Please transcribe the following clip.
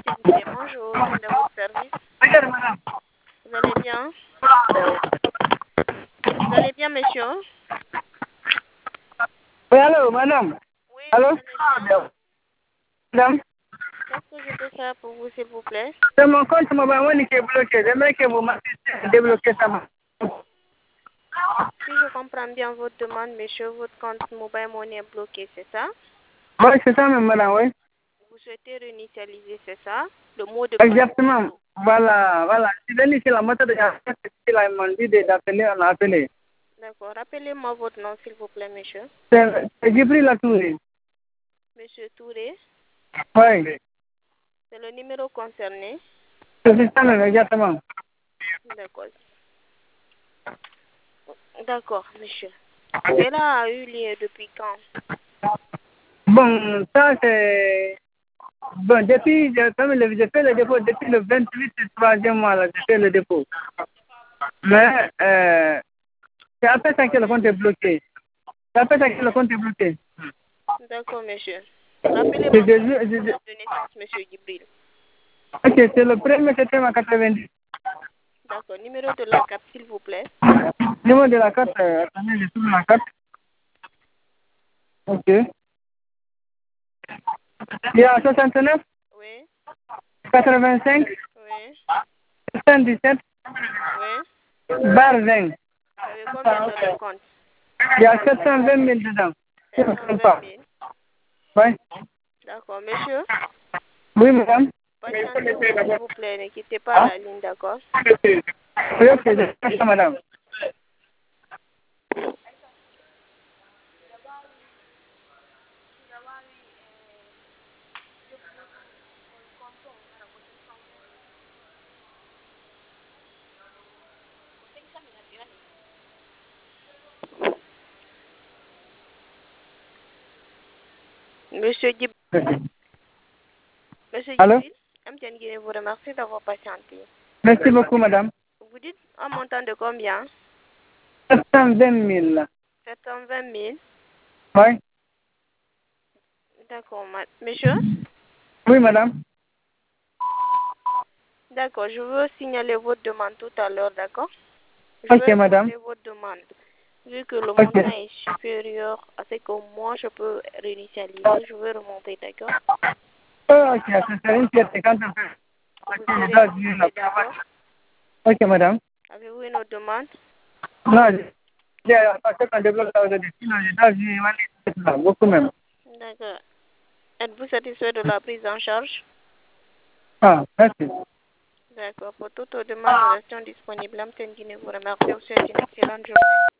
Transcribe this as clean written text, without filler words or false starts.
activité. Bonjour, quel est votre service? Vous allez bien? Vous allez bien, monsieur? Oui, allô, madame. Oui, Allô? vous allez bien? Madame, Qu'est-ce que je peux faire pour vous, s'il vous plaît? c'est mon compte mobile money qui est bloqué. J'aimerais que vous m'assistiez à débloquer ça. Si je comprends bien votre demande, monsieur, votre compte mobile money est bloqué, c'est ça? Oui, c'est ça même, madame, oui. Vous souhaitez réinitialiser, c'est ça? Le mot de passe. Exactement. Voilà, voilà. Je suis venu sur la moto de la ils m'ont dit d'appeler, on a appelé. D'accord. Rappelez-moi votre nom, s'il vous plaît, monsieur. J'ai pris la tourée. Monsieur Touré, Oui, c'est le numéro concerné. c'est ça même, exactement. D'accord. D'accord, monsieur. Cela a eu lieu depuis quand? Bon, ça c'est... Bon, depuis, j'ai fait le dépôt depuis le 28 du 3e mois, là, j'ai fait le dépôt. Mais, c'est après ça que le compte est bloqué. C'est après ça que le compte est bloqué. D'accord, monsieur. Rappelez-moi votre date de naissance, monsieur Gibril. Ok, c'est le 1er septembre 90. D'accord. Numéro de la carte, s'il vous plaît. Numéro de la carte, attendez, je trouve la carte. Ok. Il y a 69, Oui, 85, oui, 77, oui. barre 20. Vous avez combien dans le compte? Il y a 720 000 dedans. Je ne comprends 720 pas. 000. Oui. D'accord, monsieur. Oui, madame. Patientez-vous, s'il vous plaît. Ne quittez pas la ligne, d'accord? Oui, ok, je fais ça, madame. Monsieur Gibril. Monsieur Allô? Gibril, Amtian Guinée vous remercie d'avoir patienté. Merci beaucoup, madame. Vous dites un montant de combien? 720 000. 720 000. Oui. D'accord, monsieur. Oui, madame. D'accord, je veux signaler votre demande tout à l'heure, d'accord? Je Ok, vais madame. remonter votre demande. Vu que le Ok. montant est supérieur à ce que moi je peux réinitialiser, je vais remonter, d'accord? Ok, c'est une fierté quand on fait. Vous serez notifié, d'accord? Ok, madame. Avez-vous une autre demande? Non, j'ai passé quand débloque ça aujourd'hui. Sinon, j'ai déjà vu beaucoup même. D'accord. Êtes-vous satisfait de la prise en charge? Ah, merci. D'accord. Pour toute autre demande, nous restons disponibles. Amten Guinée vous remercie. Vous souhaite une excellente journée.